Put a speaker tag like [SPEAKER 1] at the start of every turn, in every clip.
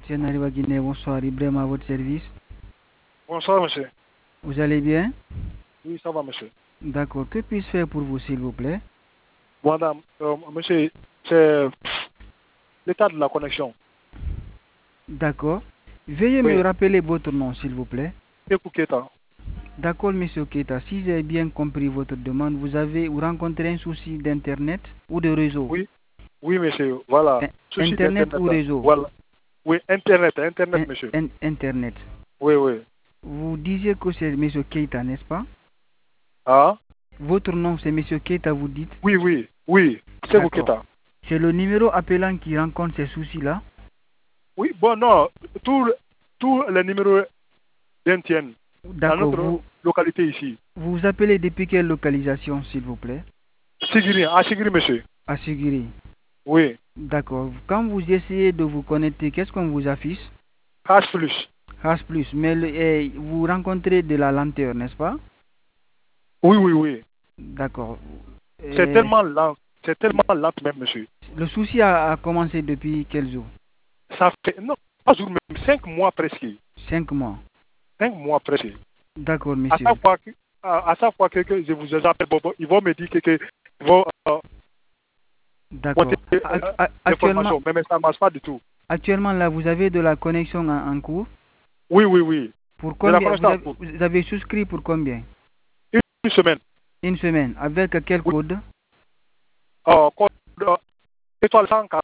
[SPEAKER 1] MTN Arriva Guinée, bonsoir, Ibrahim à votre service.
[SPEAKER 2] Bonsoir, monsieur.
[SPEAKER 1] Vous allez bien?
[SPEAKER 2] Oui, ça va, monsieur.
[SPEAKER 1] D'accord, que puis-je faire pour vous, s'il vous plaît?
[SPEAKER 2] Madame, monsieur, c'est l'état de la connexion.
[SPEAKER 1] D'accord. Veuillez me
[SPEAKER 2] Oui,
[SPEAKER 1] rappeler votre nom, s'il vous plaît.
[SPEAKER 2] Sekou Keita.
[SPEAKER 1] D'accord, monsieur Keita, si j'ai bien compris votre demande, vous rencontrez un souci d'Internet ou de réseau?
[SPEAKER 2] Oui, oui, monsieur, voilà. Souci
[SPEAKER 1] Internet
[SPEAKER 2] d'Internet,
[SPEAKER 1] ou
[SPEAKER 2] là.
[SPEAKER 1] réseau?
[SPEAKER 2] Voilà. Oui, Internet, monsieur.
[SPEAKER 1] Internet.
[SPEAKER 2] Oui, oui.
[SPEAKER 1] Vous disiez que c'est monsieur Keita, n'est-ce pas?
[SPEAKER 2] Ah,
[SPEAKER 1] Votre nom, c'est monsieur Keita, vous dites?
[SPEAKER 2] oui, oui, oui. Sekou
[SPEAKER 1] D'accord.
[SPEAKER 2] Keita.
[SPEAKER 1] C'est le numéro appelant qui rencontre ces soucis-là?
[SPEAKER 2] Oui, bon, non, tous les numéros d'NTN dans
[SPEAKER 1] D'accord.
[SPEAKER 2] notre localité ici.
[SPEAKER 1] Vous vous appelez depuis quelle localisation, s'il vous plaît?
[SPEAKER 2] Sigiri, monsieur.
[SPEAKER 1] À Sigiri.
[SPEAKER 2] Oui,
[SPEAKER 1] D'accord. Quand vous essayez de vous connecter, qu'est-ce qu'on vous affiche?
[SPEAKER 2] H plus.
[SPEAKER 1] H+, mais vous rencontrez de la lenteur, n'est-ce pas?
[SPEAKER 2] Oui, oui, oui.
[SPEAKER 1] D'accord.
[SPEAKER 2] C'est
[SPEAKER 1] Euh,
[SPEAKER 2] tellement lent. C'est tellement lent même, monsieur.
[SPEAKER 1] le souci a commencé depuis quel jour?
[SPEAKER 2] Ça fait, non, pas jour, même 5 mois presque.
[SPEAKER 1] 5 mois.
[SPEAKER 2] 5 mois presque.
[SPEAKER 1] D'accord,
[SPEAKER 2] À
[SPEAKER 1] monsieur.
[SPEAKER 2] chaque fois à chaque fois que je vous appelle, ils vont me dire que ils vont monter
[SPEAKER 1] D'accord. Actuellement,
[SPEAKER 2] l'information, mais ça ne marche pas du tout.
[SPEAKER 1] actuellement, là, vous avez de la connexion en cours.
[SPEAKER 2] Oui, oui, oui.
[SPEAKER 1] Pour
[SPEAKER 2] De la
[SPEAKER 1] combien?
[SPEAKER 2] connexion en cours.
[SPEAKER 1] Vous avez souscrit pour combien?
[SPEAKER 2] Une semaine.
[SPEAKER 1] Une semaine. Avec quel
[SPEAKER 2] Oui.
[SPEAKER 1] code?
[SPEAKER 2] Code, étoile 140,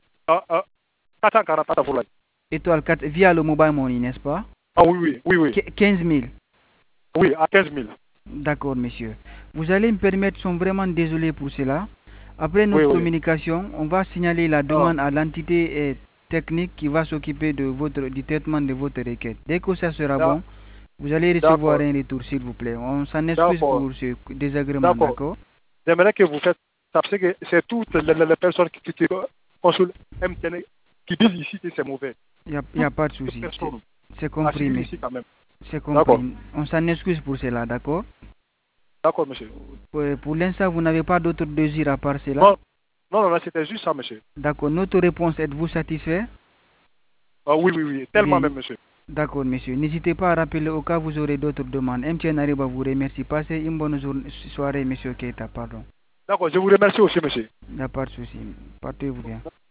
[SPEAKER 2] 440 à Foulaye.
[SPEAKER 1] Étoile 4 via le mobile money, n'est-ce pas?
[SPEAKER 2] Ah oui, oui, oui, oui.
[SPEAKER 1] 15 000.
[SPEAKER 2] Oui, à 15 000.
[SPEAKER 1] D'accord, monsieur. Vous allez me permettre, je suis vraiment désolé pour cela. Après
[SPEAKER 2] Oui,
[SPEAKER 1] notre
[SPEAKER 2] oui.
[SPEAKER 1] communication, on va signaler la
[SPEAKER 2] Ah,
[SPEAKER 1] demande à l'entité technique qui va s'occuper du traitement de votre requête. Dès que ça sera
[SPEAKER 2] d'a-
[SPEAKER 1] bon, vous allez recevoir
[SPEAKER 2] d'accord,
[SPEAKER 1] un retour, s'il vous plaît. On s'en excuse
[SPEAKER 2] d'accord,
[SPEAKER 1] pour ce désagrément,
[SPEAKER 2] d'accord.
[SPEAKER 1] d'accord?
[SPEAKER 2] J'aimerais que vous faites ça, parce que c'est toutes les personnes qui consultent MTN qui disent ici que c'est mauvais.
[SPEAKER 1] Il n'y a
[SPEAKER 2] Toutes
[SPEAKER 1] pas de
[SPEAKER 2] les
[SPEAKER 1] souci.
[SPEAKER 2] personnes
[SPEAKER 1] C'est
[SPEAKER 2] à
[SPEAKER 1] compris,
[SPEAKER 2] suivre
[SPEAKER 1] mais
[SPEAKER 2] ici quand même.
[SPEAKER 1] c'est
[SPEAKER 2] D'accord,
[SPEAKER 1] compris. On s'en excuse pour cela, d'accord?
[SPEAKER 2] d'accord, monsieur.
[SPEAKER 1] Pour l'instant, vous n'avez pas d'autre désir à part cela?
[SPEAKER 2] Non, non, non, c'était juste ça, monsieur.
[SPEAKER 1] D'accord. Notre réponse, êtes-vous satisfait?
[SPEAKER 2] Ah, oui, oui, oui, tellement
[SPEAKER 1] Bien.
[SPEAKER 2] même, monsieur.
[SPEAKER 1] D'accord, monsieur. N'hésitez pas à rappeler au cas où vous aurez d'autres demandes. MTN Arriba vous remercie. Passez une bonne soirée, monsieur Keita. Pardon.
[SPEAKER 2] D'accord, je vous remercie aussi, monsieur.
[SPEAKER 1] Il n'y a pas de souci. Portez-vous bien.